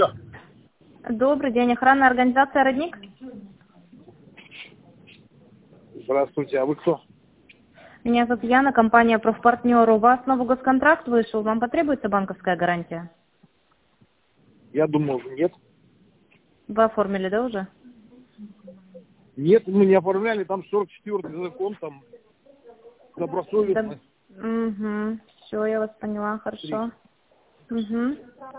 Алло. Добрый день, охранная организация «Родник». Здравствуйте, а вы кто? Меня зовут Яна, компания «Профпартнер». У вас новый госконтракт вышел, вам потребуется банковская гарантия? Я думал, нет. Вы оформили, да, уже? Нет, мы не оформляли, там 44-й закон, там добросовестно. Угу. Все, я вас поняла, хорошо. Угу.